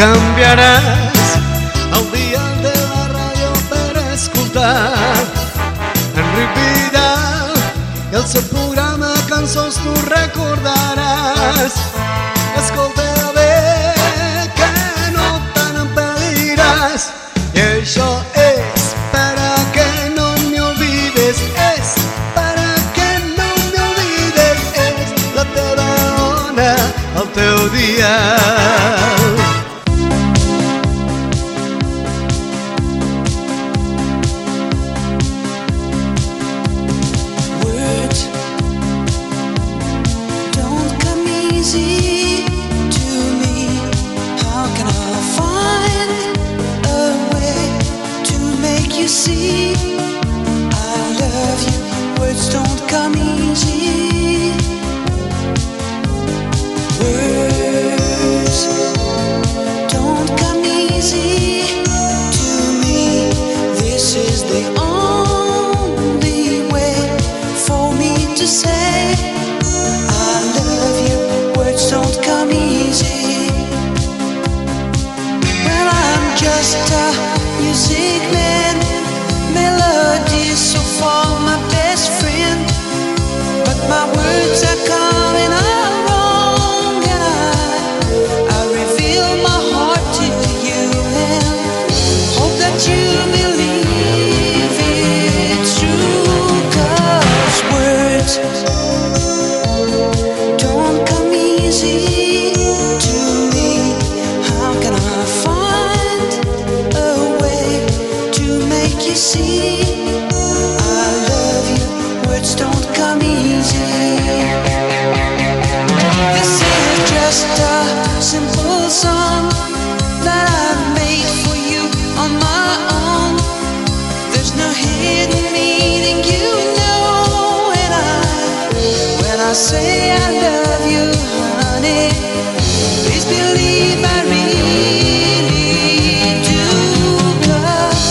canviaràs el dial de la ràdio per escoltar Enric Vidal i el seu programa Cançons tu recordaràs. Escolta bé que no te n'empaliràs i això és para que no me olvides, és para que no me olvides, és la teva ona, el teu dial. See, I love you, words don't come easy. Words don't come easy to me. This is the only way for me to say I love you, words don't come easy. Well, I'm just a music man, melodies so far my best friend, but my words are coming out wrong, and I reveal my heart to you and hope that you believe it's true, 'cause words don't come easy to me. How can I find a way to make you see I love you, words don't come easy. This is just a simple song that I've made for you on my own. There's no hidden meaning, you know, and when I say I love you, honey, please believe I really do, 'cause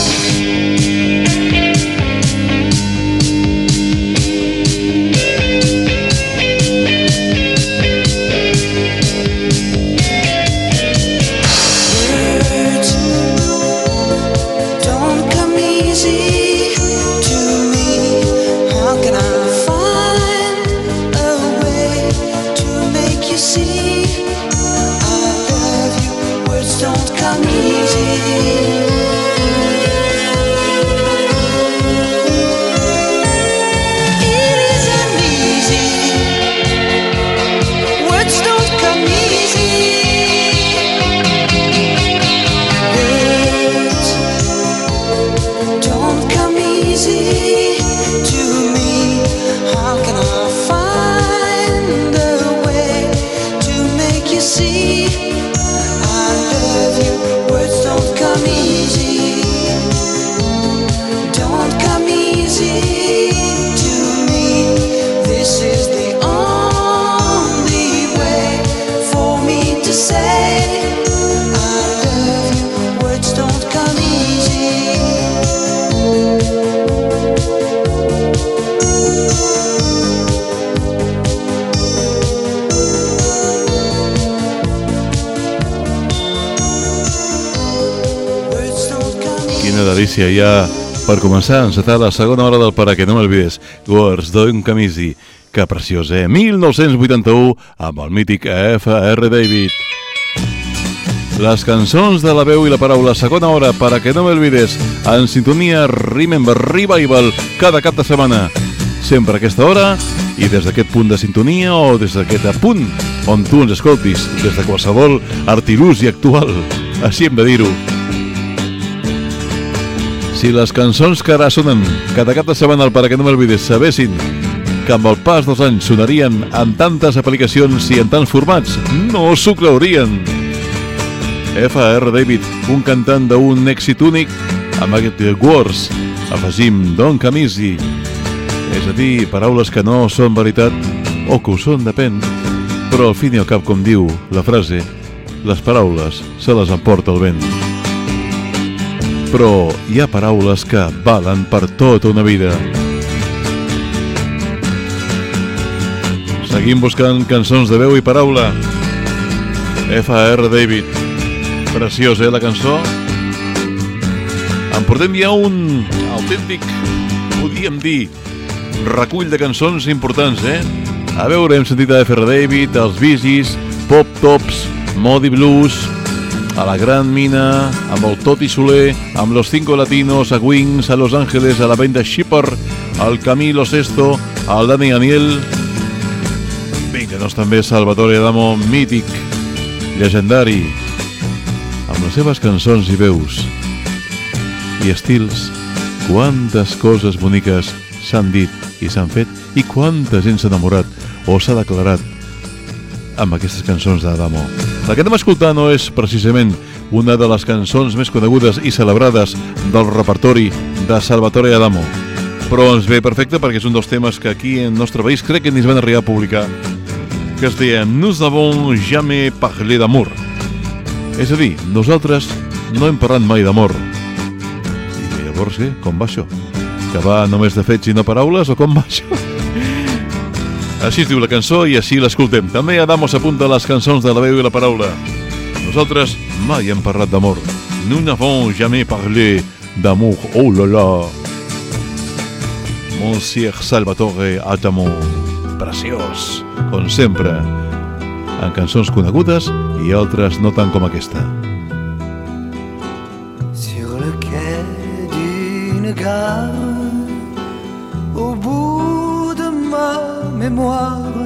delícia ja per començar a encetar la segona hora del Para que no m'olvides. Words don't come easy. Que preciós, 1981 amb el mític F.R. David. Les cançons de la veu i la paraula, segona hora, Para que no m'olvides, en sintonia Remember Revival cada cap de setmana. Sempre a aquesta hora i des d'aquest punt de sintonia o des d'aquest punt on tu ens escoltis, des de qualsevol artilugi actual. Així hem de dir-ho. Si les cançons que ara sonen cada cap de setmana al Para que no m'olvides sabessin que amb el pas dels anys sonarien en tantes aplicacions i en tants formats, no s'ho creurien. F.R. David, un cantant d'un èxit únic, amb aquest Words, afegim Don't Come Easy, és a dir, paraules que no són veritat o que ho són, depèn, però al fin i al cap, com diu la frase, les paraules se les emporta el vent. Però hi ha paraules que valen per tota una vida. Seguim buscant cançons de veu i paraula. F.R. David, Preciosa, la cançó. En portem ja un autèntic, podríem dir, recull de cançons importants, A veure, hem sentit a F.R. David, els Bee Gees, Pop Tops, Moody Blues, a la Gran Mina, amb el Toti Soler, amb los Cinco Latinos, a Wings, a Los Ángeles, a la banda Shipper, al Camilo Sesto, al Dani Daniel. Vinga, doncs també Salvatore Adamo, mític, llegendari, amb les seves cançons i veus i estils. Quantes coses boniques s'han dit i s'han fet i quanta gent s'ha enamorat o s'ha declarat amb aquestes cançons d'Adamo. La que anem a escoltar no és precisament una de les cançons més conegudes i celebrades del repertori de Salvatore Adamo, però ens ve perfecte perquè és un dels temes que aquí en el nostre país crec que ni es van arribar a publicar, que es deia Nous n'avons jamais parlé d'amour. És a dir, nosaltres no hem parlat mai d'amor. I llavors, què? Com va això? Que va només de fets i no paraules o com va això? Així es diu la cançó i així l'escoltem. També Adamo s'apunta a les cançons de la veu i la paraula. Nosaltres mai hem parlat d'amor. Nous n'avons jamais parlé d'amour. Oh là là! Monsieur Salvatore Adamo. Preciós, com sempre. En cançons conegudes i altres no tant com aquesta. Sur le quai d'une gare, au bout de ma mémoire,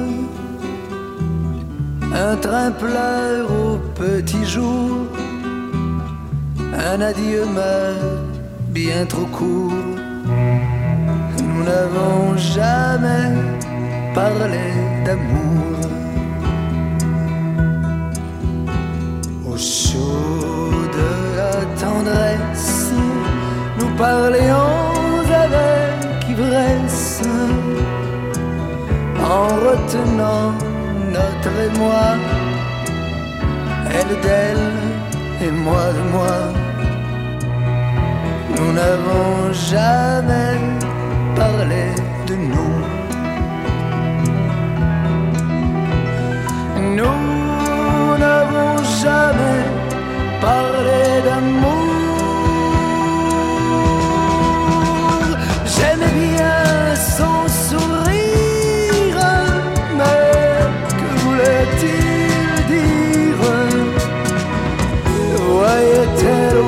un train pleure au petit jour, un adieu meurt bien trop court. Nous n'avons jamais parlé d'amour. Au chaud de la tendresse, nous parlions avec ivresse, en retenant notre émoi, elle d'elle et moi de moi. Nous n'avons jamais parlé de nous. Nous n'avons jamais parlé d'amour. J'aimais bien son sourire, mais que voulait-il dire? Voyait-elle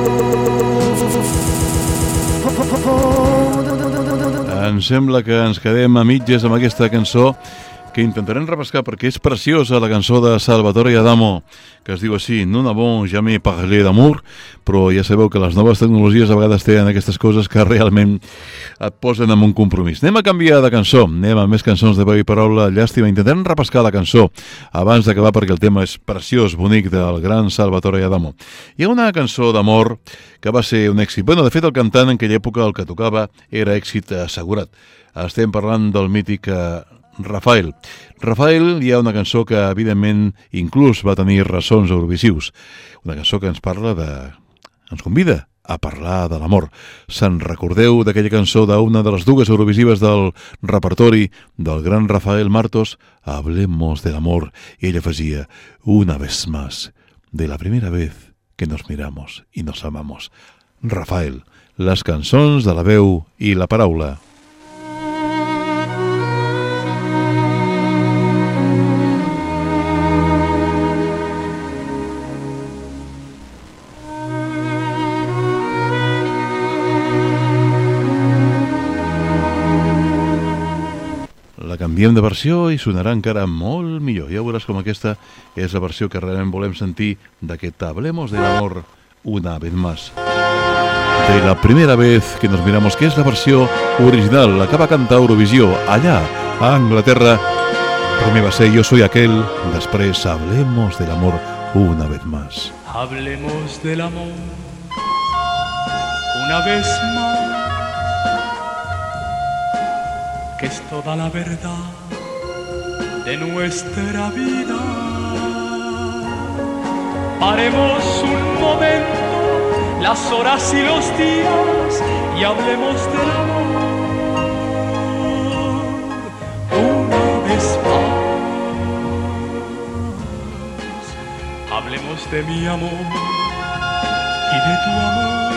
Em sembla que ens quedem a mitges amb aquesta cançó que intentarem repescar perquè és preciosa, la cançó de Salvatore Adamo, que es diu així, Nous n'avons jamais parlé d'amour, però ja sabeu que les noves tecnologies a vegades tenen aquestes coses que realment et posen en un compromís. Anem a canviar de cançó, anem a més cançons de veu i paraula. Llàstima, intentarem repescar la cançó abans d'acabar perquè el tema és preciós, bonic, del gran Salvatore Adamo. Hi ha una cançó d'amor que va ser un èxit. Bueno, de fet, el cantant en aquella època el que tocava era èxit assegurat. Estem parlant del mític Rafael. Rafael, hi ha una cançó que evidentment inclús va tenir ressons eurovisius. Una cançó que ens parla ens convida a parlar de l'amor. Se'n recordeu d'aquella cançó d'una de les dues eurovisives del repertori del gran Rafael Martos? Hablemos del amor. I ella afegia, una vez más, de la primera vez que nos miramos y nos amamos. Rafael, les cançons de la veu i la paraula. Canviem de versió i sonarà encara molt millor. Ja veuràs com aquesta és la versió que realment volem sentir d'aquest Hablemos del amor una vez más. De la primera vez que nos miramos, que és la versió original, la que va cantar Eurovisió allà, a Anglaterra. Primer va ser Yo soy aquel, després Hablemos del amor una vez más. Hablemos del amor una vez más, que es toda la verdad de nuestra vida. Paremos un momento las horas y los días y hablemos del amor una vez más. Hablemos de mi amor y de tu amor,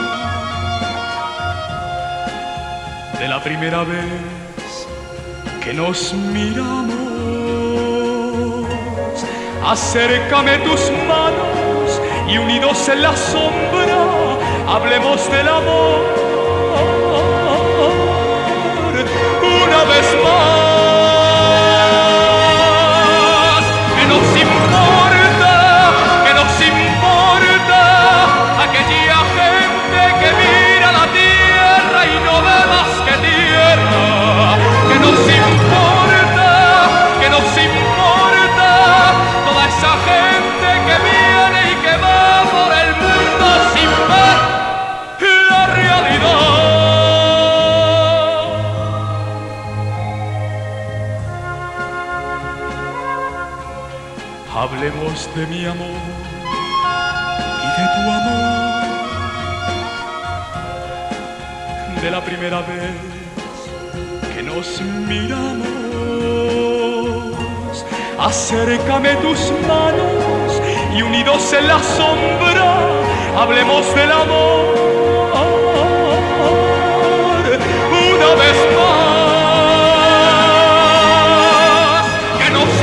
de la primera vez que nos miramos. Acércame tus manos y unidos en la sombra hablemos del amor una vez más. Que nos importa aquella gente que mira la tierra y no ve más que tierra. Que nos importa toda esa gente que viene y que va por el mundo sin ver la realidad. Hablemos de mi amor y de tu amor, de la primera vez que nos miramos. Acércame tus manos y unidos en la sombra hablemos del amor una vez más. Que nos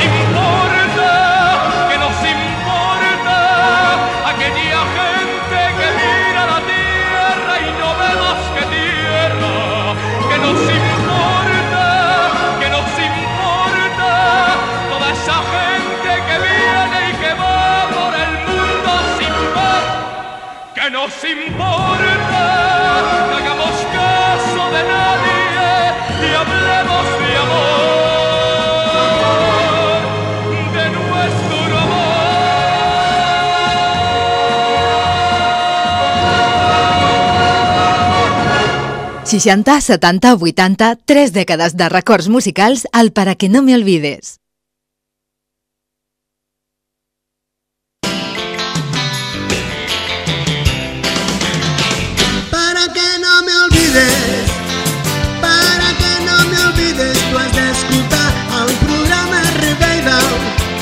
importa aquella gente que mira la tierra y no ve más que tierra. Que nos importa toda esa gente que viene y que va por el mundo sin ver. Que nos importa, no hagamos caso de nadie y hablemos de amor, de nuestro amor. 60, 70, 80, 3 dècades de records musicals al Para que no me olvides. Para que no me olvides, tu has d'escoltar el programa Revival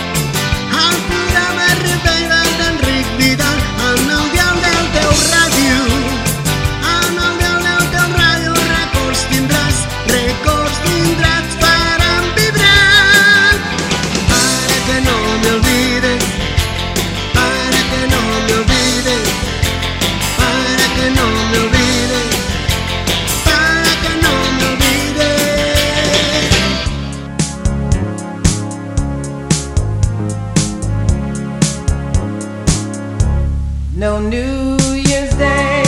d'Enric Vidal en el dial del teu ràdio. En el dial del teu ràdio records tindràs faran vibrar. Para que no me olvides, para que no me olvides, para que no me olvides, para que no me olvides. No New Year's Day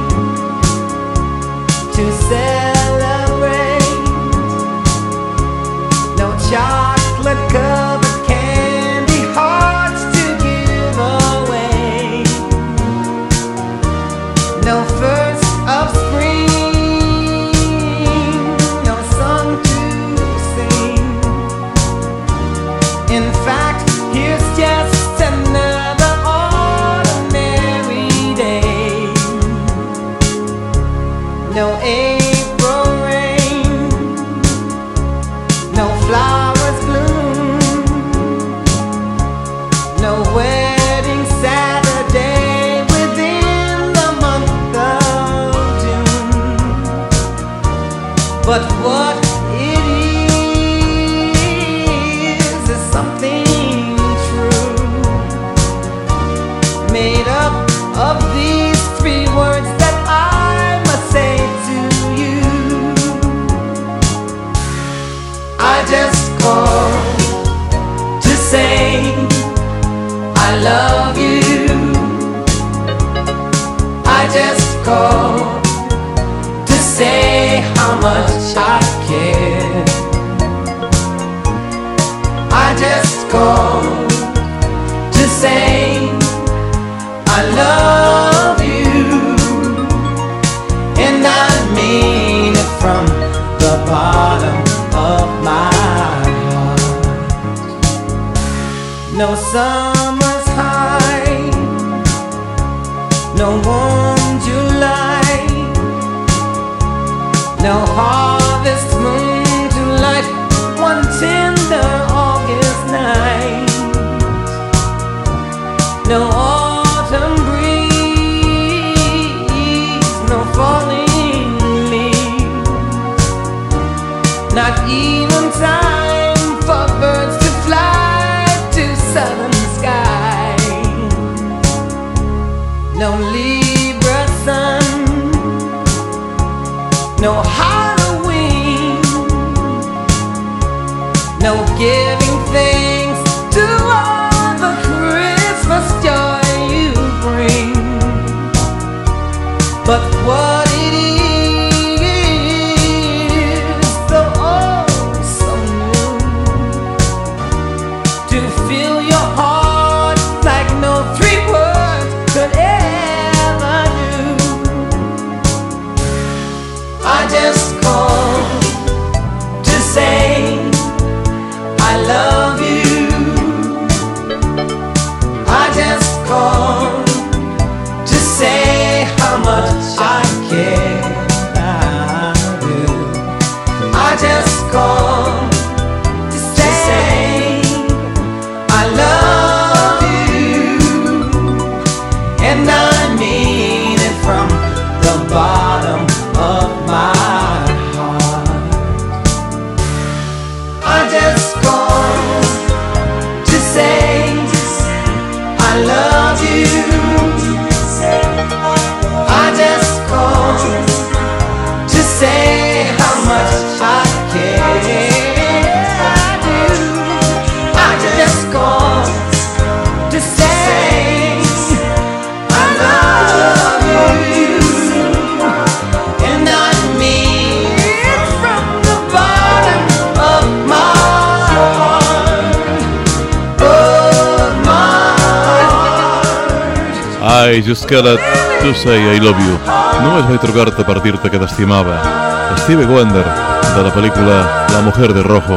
to celebrate, no chocolate covered candy hearts to give away, no first of spring, no song to sing. In fact, here's just another ordinary day. No April rain, no flowers bloom, no wedding Saturday within the month of June. But what it is something true, made up of these three words that I must say to you. I just called to say I love you. I just called to say how much I care. I just called to say I love you, and I mean it from the bottom of my heart. No summer's high, no warm July, no harvest moon to light one tender August night, no autumn breeze no giving thanks to all the Christmas joy you bring. But what it is, so oh so new, to fill your heart like no three words could ever do. I just called to say I love you. I just called to say how much I care. I do. I just called to say I love you, and I mean it from the bottom of my heart. I just called to say I love you. I just called to say how much I care. I do. I just called to say I love you, and I mean it from the bottom of my heart, of my heart. I just gotta to say I love you. Només vaig trucar-te per dir-te que t'estimava. Stevie Wonder, de la pel·lícula La mujer de rojo.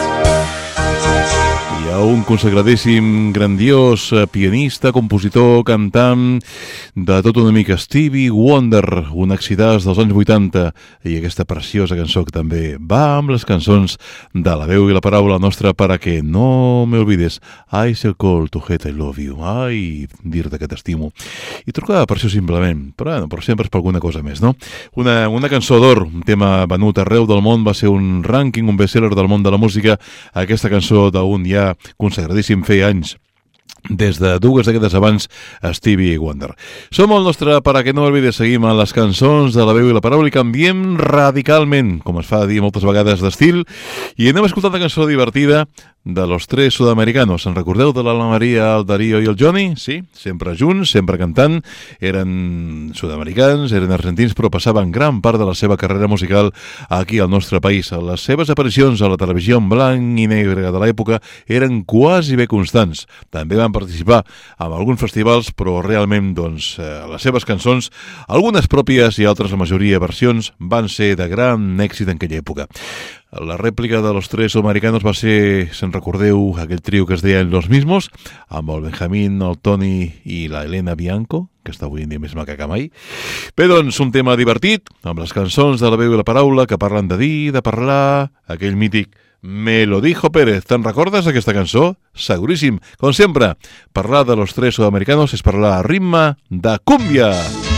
Hi ha un consagradíssim, grandiós pianista, compositor, cantant, de tot una mica, Stevie Wonder, un exitàs dels anys 80, i aquesta preciosa cançó que també va amb les cançons de la veu i la paraula nostra para que no me olvides. I shall call to hate I love you. Ai, dir-te que t'estimo. I trucava per això simplement, però sempre és per alguna cosa més, no? Una cançó d'or, un tema venut arreu del món, va ser un rànquing, un bestseller del món de la música, aquesta cançó d'un ja consagradíssim feia anys, des de 2 dècades abans, Stevie Wonder. Som el nostre para que no olvides, seguim a les cançons de la veu i la paraula i canviem radicalment, com es fa dir moltes vegades, d'estil, i anem a escoltar una cançó divertida de los tres sudamericanos. En recordeu de l'Anna Maria, el Darío i el Johnny? Sí, sempre junts, sempre cantant. Eren sud-americans, eren argentins, però passaven gran part de la seva carrera musical aquí al nostre país. Les seves aparicions a la televisió en blanc i negre de l'època eren quasi bé constants. També van participar en alguns festivals, però realment, doncs, les seves cançons, algunes pròpies i altres, la majoria versions, van ser de gran èxit en aquella època. La rèplica de los tres sudamericanos va ser, se'n recordeu, aquell trio que es deia Los Mismos, amb el Benjamín, el Toni i la Elena Bianco, que està avui en dia més maca que mai. Bé, doncs, un tema divertit, amb les cançons de la veu i la paraula, que parlen de dir, de parlar, aquell mític Me lo dijo Pérez. Te'n recordes aquesta cançó? Seguríssim. Com sempre, parlar de los tres sudamericanos és parlar a ritme de cúmbia.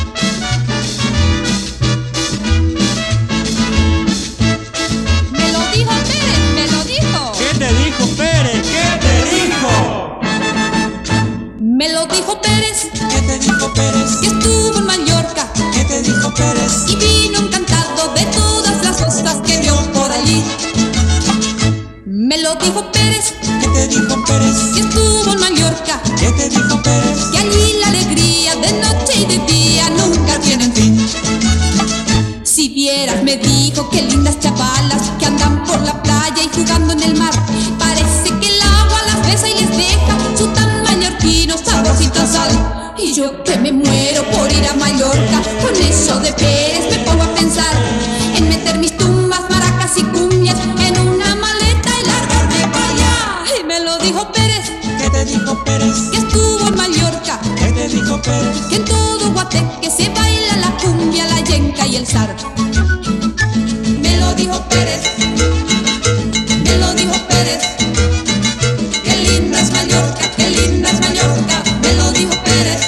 Me lo dijo Pérez. ¿Qué te dijo Pérez? Que estuvo en Mallorca. ¿Qué te dijo Pérez? Y vino encantado de todas las cosas que vio por allí. Me lo dijo Pérez. ¿Qué te dijo Pérez? Que estuvo en Mallorca. ¿Qué te dijo Pérez? Que allí la alegría de noche y de día nunca tiene fin. Si vieras, me dijo, qué lindas chavalas que andan por la playa y jugando en el mar. Parece que el agua las besa y les deja su tan mallorquino saborcito sal. Y yo que me muero por ir a Mallorca, con eso de Pérez me pongo a pensar en meter mis tumbas, maracas y cumbias en una maleta y largarme para allá. Y me lo dijo Pérez. ¿Qué te dijo Pérez? Que estuvo en Mallorca. ¿Qué te dijo Pérez? Que en todo Guateque se baila la cumbia, la yenca y el zar. Me lo dijo Pérez. Me lo dijo Pérez. Qué linda es Mallorca, qué linda es Mallorca. Me lo dijo Pérez.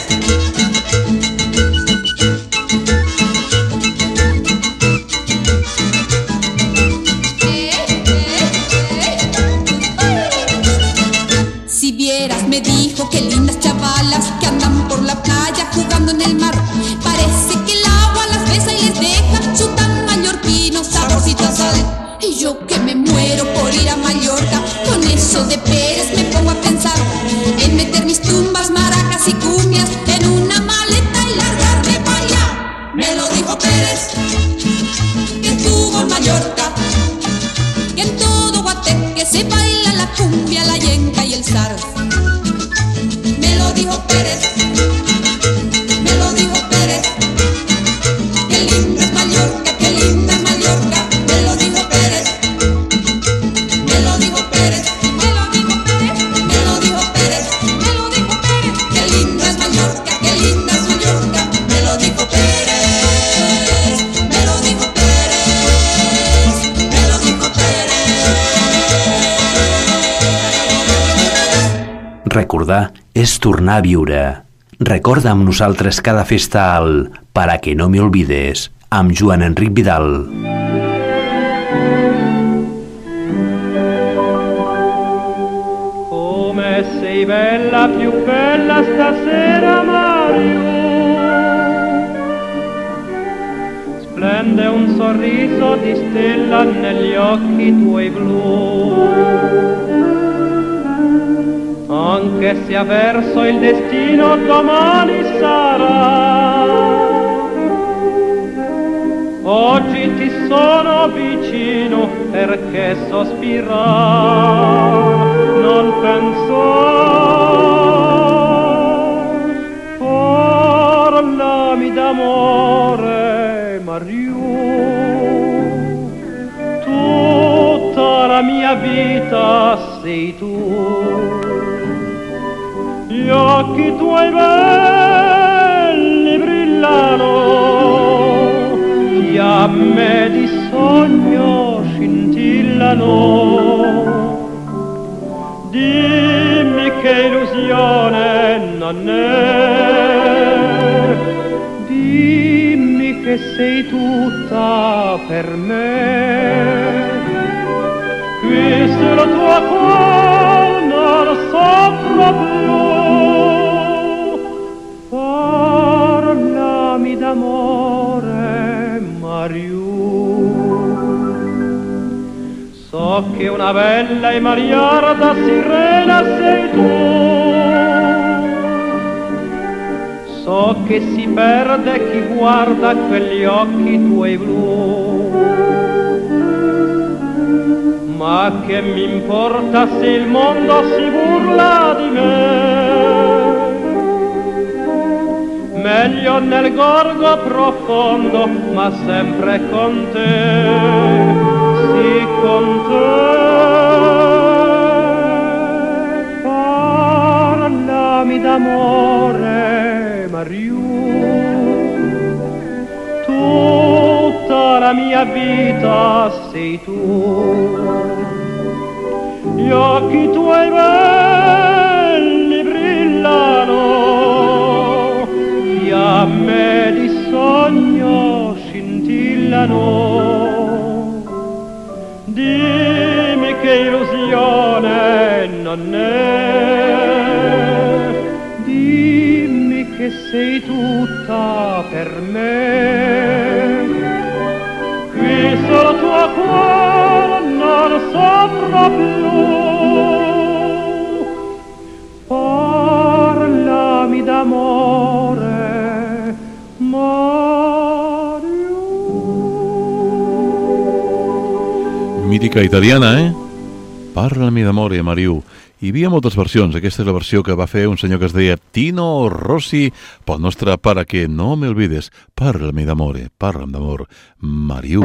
Si vieras, me dijo, qué lindas chavalas que andan por la playa jugando en el mar. Parece que el agua las besa y les deja de Pérez me pongo a pensar en meter mis tumbas, maracas y cumbias en una maleta y largarme para allá. Me lo dijo Pérez, que estuvo en Mallorca, que en todo Guateque se baila la cumbia, la yenca y el zar. Me lo dijo Pérez, me lo dijo Pérez, qué linda es Mallorca, qué linda es Mallorca. Me lo dijo Pérez, me lo dijo Pérez, me lo dijo Pérez, me lo dijo Pérez, me lo dijo Pérez, qué linda es Mallorca, qué linda es Mallorca. Me lo dijo Pérez, me lo dijo Pérez, me lo dijo Pérez. Recordar és tornar a viure. Recorda amb nosaltres cada festa al Para que no me olvides, amb Joan Enric Vidal. Come sei bella, più bella stasera, Mario. Splende un sorriso di stella negli occhi tuoi blu. Anche se avverso il destino domani sarà, oggi ti sono vicino perché sospirar non pensar. Parlami d'amore, Mario, tutta la mia vita sei tu. Gli occhi tuoi belli brillano, fiamme di sogno scintillano. Dimmi che illusione non è, dimmi che sei tutta per me. Qui sulla tua cuore non so proprio, parlami d'amore, Mario. So che una bella e mariarda sirena sei tu, so che si perde chi guarda quegli occhi tuoi blu. Ma che mi importa se il mondo si burla di me? Meglio nel gorgo profondo, ma sempre con te, sì con te. Parlami d'amore, Mario, tutta la mia vita sei tu. Gli occhi tuoi belli brillano, fiamme di sogno scintillano. Dimmi che illusione non è, dimmi che sei tutta per me. Qui solo tuo cuore non so proprio, parlami d'amore, Mario. Mítica italiana, Parlami d'amore, Mario. Hi havia moltes versions. Aquesta és la versió que va fer un senyor que es deia Tino Rossi pel nostre Para que no me olvides. Parlami d'amore, parla'm d'amor, Mario.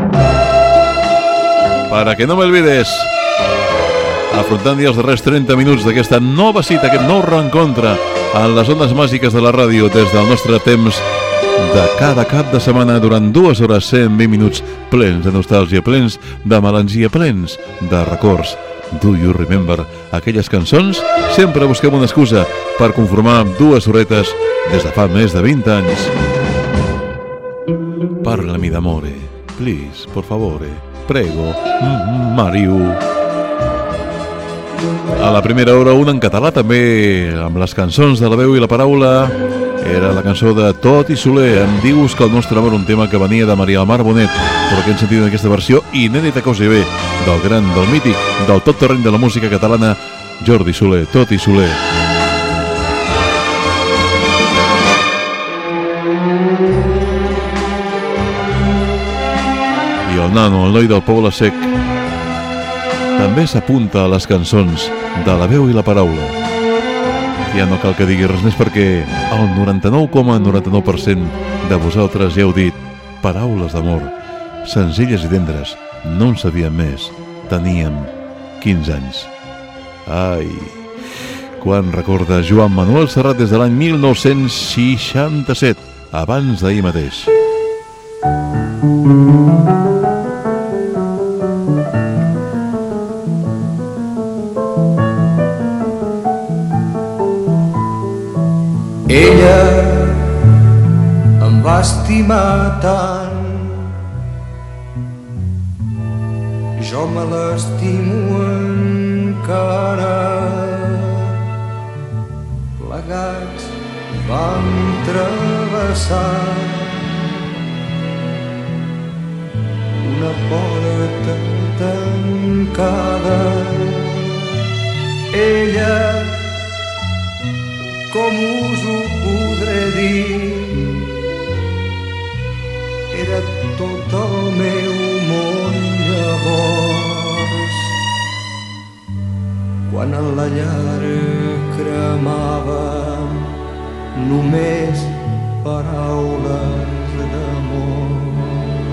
Para que no me olvides. Afrontant ja els darrers 30 minuts d'aquesta nova cita, aquest nou reencontre en les ondes màgiques de la ràdio des del nostre temps de cada cap de setmana durant 2 hores 120 minuts plens de nostàlgia, plens de melangia, plens de records. Do you remember? Aquelles cançons, sempre busquem una excusa per conformar 2 horetes des de fa més de 20 anys. Parlami d'amore, please, por favore, prego, Mario. A la primera hora, una en català també, amb les cançons de la veu i la paraula Era la cançó de Tot i Soler, Em dius que el nostre amor, un tema que venia de Maria del Mar Bonet, però que hem sentit en aquesta versió inèdita cosa bé, del gran, del mític, del tot terreny de la música catalana, Jordi Soler, Tot i Soler. I el nano, el noi del Poble Sec, també s'apunta a les cançons de la veu i la paraula. Ja no cal que digui res més perquè el 99,99% de vosaltres ja heu dit paraules d'amor, senzilles i tendres, no en sabíem més, teníem 15 anys. Ai, quan recorda Joan Manuel Serrat des de l'any 1967, abans d'ahir mateix. Ella em va estimar tant, jo me l'estimo encara. Plegats vam travessar una porta tancada. Ella, com us ho podré dir, era tot el meu món llavors. Quan a la llar cremava només paraules d'amor.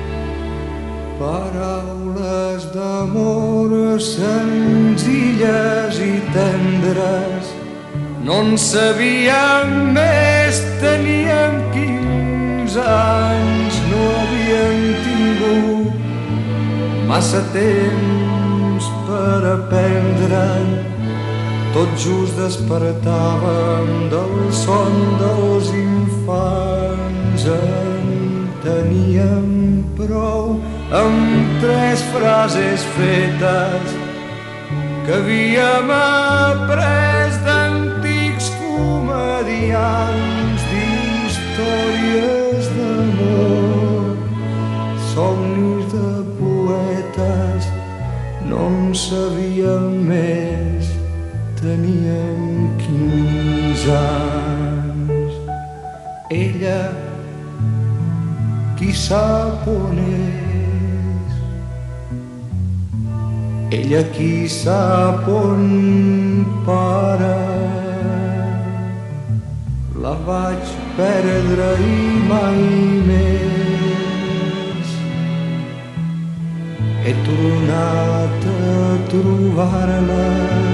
Paraules d'amor senzilles i tendres. No en sabíem més, teníem 15 anys, no havíem tingut massa temps per aprendre'n. Tot just despertàvem del son dels infants. En teníem prou amb 3 frases fetes que havíem après d'antics comediants, d'històries d'amor, somnis de poetes. No en sabíem més, teníem 15 anys. Ella, qui sap on és? Ella, qui sap on para? La vaig perdre i mai més he tornat a trobar-la.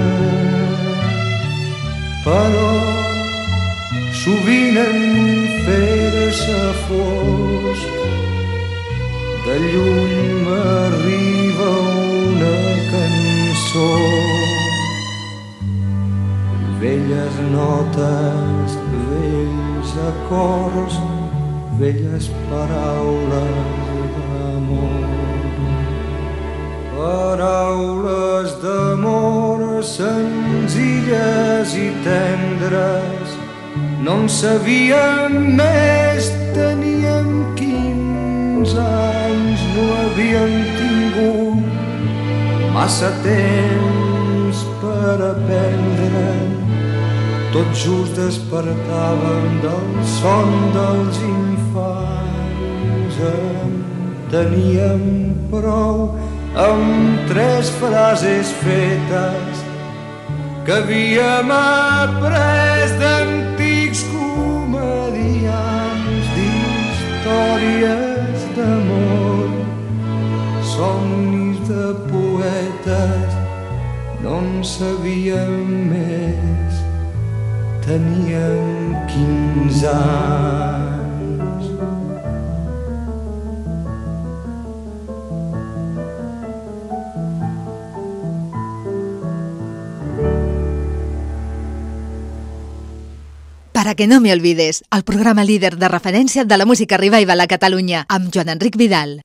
Però sovint en fer-se fosc de lluny m'arriba una cançó, velles notes, vells acords, velles paraules d'amor. Paraules d'amor senzilles i tendres. No en sabíem més, teníem 15 anys, no havíem tingut massa temps per aprendre'n. Tot just despertàvem del son dels infants. En teníem prou amb 3 frases fetes que havíem après d'antics comediants, d'històries d'amor, somnis de poetes. No en sabíem més, teníem 15 anys. Para que no me olvides, el programa líder de referència de la música revival a Catalunya, amb Joan Enric Vidal.